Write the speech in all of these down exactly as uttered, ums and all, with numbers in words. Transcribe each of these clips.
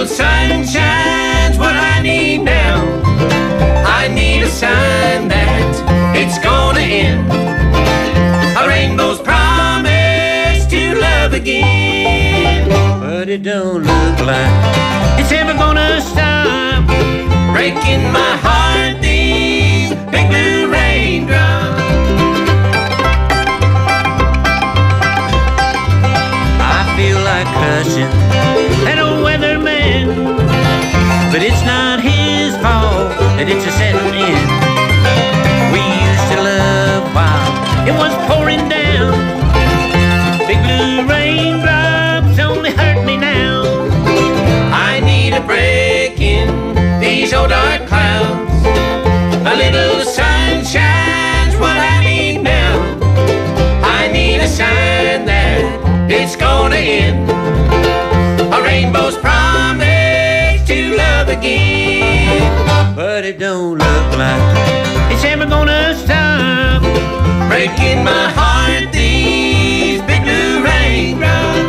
little sunshine's what I need now. I need a sign that it's gonna end. A rainbow's promise to love again. But it don't look like it's ever gonna stop breaking my heart, these big blue raindrops. I feel like cussing that old weatherman, but it's not his fault that it's a settling in. We used to love while it was pouring down. Big blue raindrops only hurt me now. I need a break in these old dark clouds. A little sunshine's what I need now. I need a sign that it's gonna end. A rainbow's promise to love again. But it don't look like it's ever gonna stop breaking my heart, these big blue raindrops.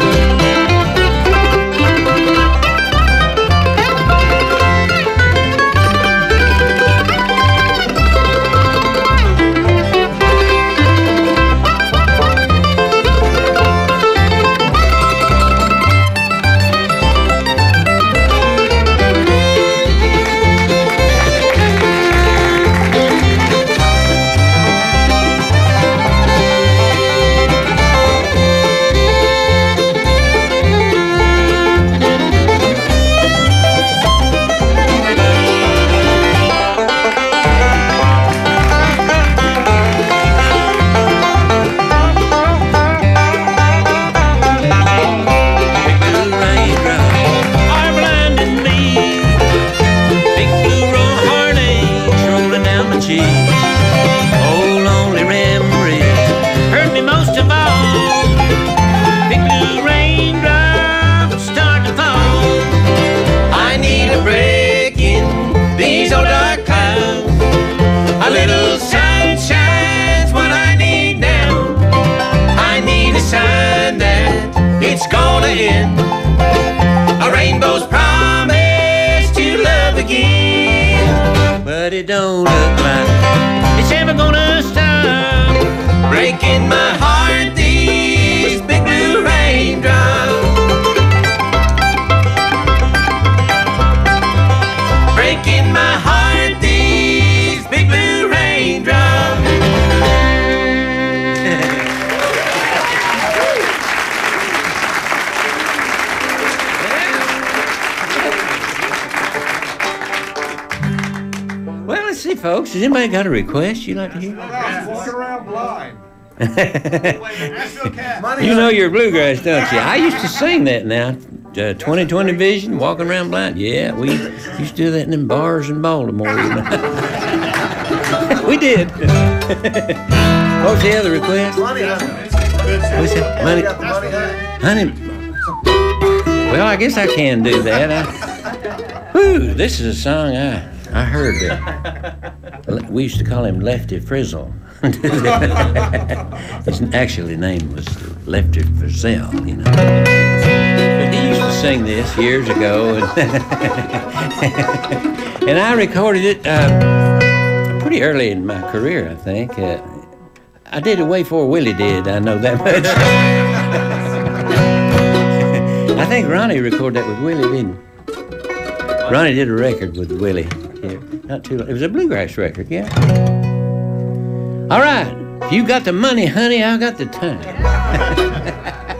A rainbow's promise to love again. But it don't look like it's ever gonna stop breaking my heart, these big blue raindrops. Breaking my heart, these big blue raindrops. Let's see, folks. Has anybody got a request you'd like to hear? Walking around blind. You know your bluegrass, don't you? I used to sing that now. Uh, twenty twenty vision, walking around blind. Yeah, we used to do that in them bars in Baltimore. You know? We did. What was the other request? Money, What's that? Money. Honey. Well, I guess I can do that. I, whew, this is a song I... I heard that. We used to call him Lefty Frizzle. His actually name was Lefty Frizzell, you know. But he used to sing this years ago, and, and I recorded it uh, pretty early in my career, I think. Uh, I did it way before Willie did, I know that much. I think Ronnie recorded that with Willie, didn't he? Ronnie did a record with Willie. Yeah, not too long. It was a bluegrass record, yeah. All right. If you got the money, honey, I got the time.